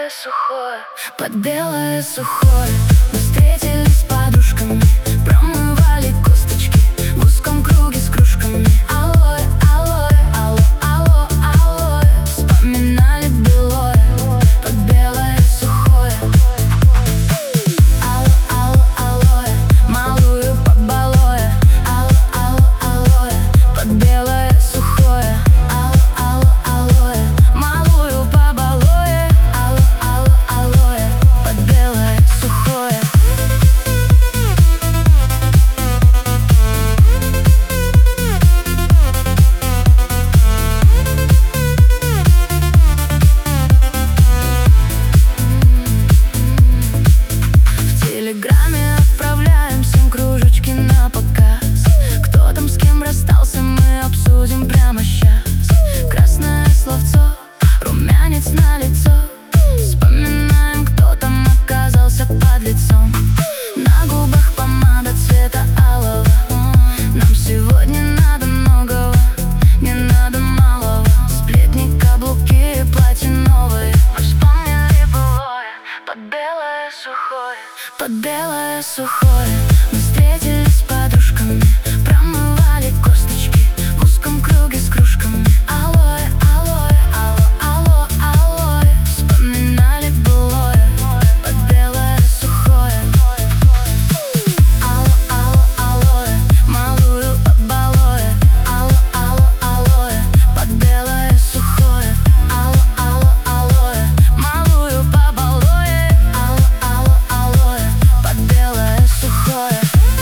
белое сухое, под белое сухое. Мы встретились с подружками, промывали косточки в узком круге с кружками. Алоэ, алоэ, алло, алло, алоэ. Вспоминали былое, под белое сухое. Алло, алло, алоэ, малую побалоэ. Алло, алло, алоэ, под белое сухое. Алло, алло, алоэ, малую побалоэ. Алло, алло, алоэ, под белое сухое. В телеграме отправляем всем кружечки на показ. Кто там с кем расстался, мы обсудим прямо щас. Красное словцо, румянец на лицо. Вспоминаем, кто там оказался под лицом. На губах помада цвета алого. Нам сегодня надо многого, не надо малого. Сплетни, каблуки, платье новые. Мы вспомнили былое, под белое сухое. Под белое сухое. Мы встретились с подружками, промывали косточки в узком круге с кружками. Алоэ, алоэ, алло, алло, алоэ. Вспоминали былое, под белое сухое. Алло, алло, алоэ, малую побалоэ. Алло, алло, алоэ, под белое сухое. Алло, алло, алоэ, малую побалоэ. Алло, алло, алоэ, под белое сухое.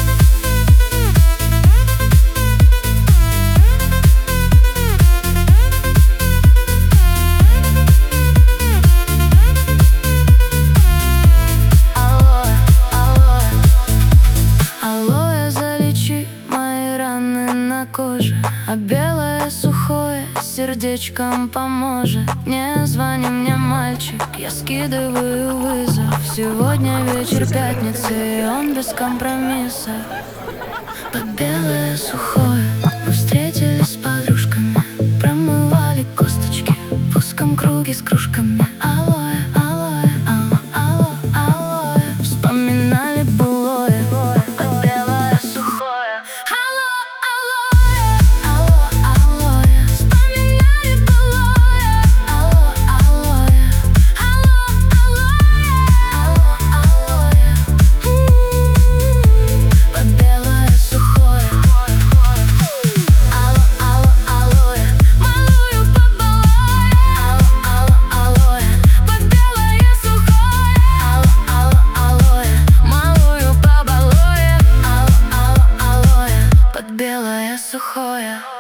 Алоэ, алоэ, алоэ, залечи мои раны на коже. А белое сухое сердечком поможет. Не звони мне, мальчик, я скидываю вызов. Сегодня вечер пятницы, и он без компромисса. Под белое сухое. Мы встретились с подружками, промывали косточки в узком круге с кружками. Алоэ, алоэ, алло, алло, алоэ. Вспоминали былое, под белое сухое. Алло, алоэ, алло, алоэ. Вспоминали былое. Алло, алоэ, алло, алоэ, алло, алоэ. Под белое сухое. Алло, алло, алоэ, малую побалоэ. Алло, алло, алоэ, под белое сухое. Алло, алло, алоэ, малую побалоэ. Алло, алло, алоэ, под белое сухое.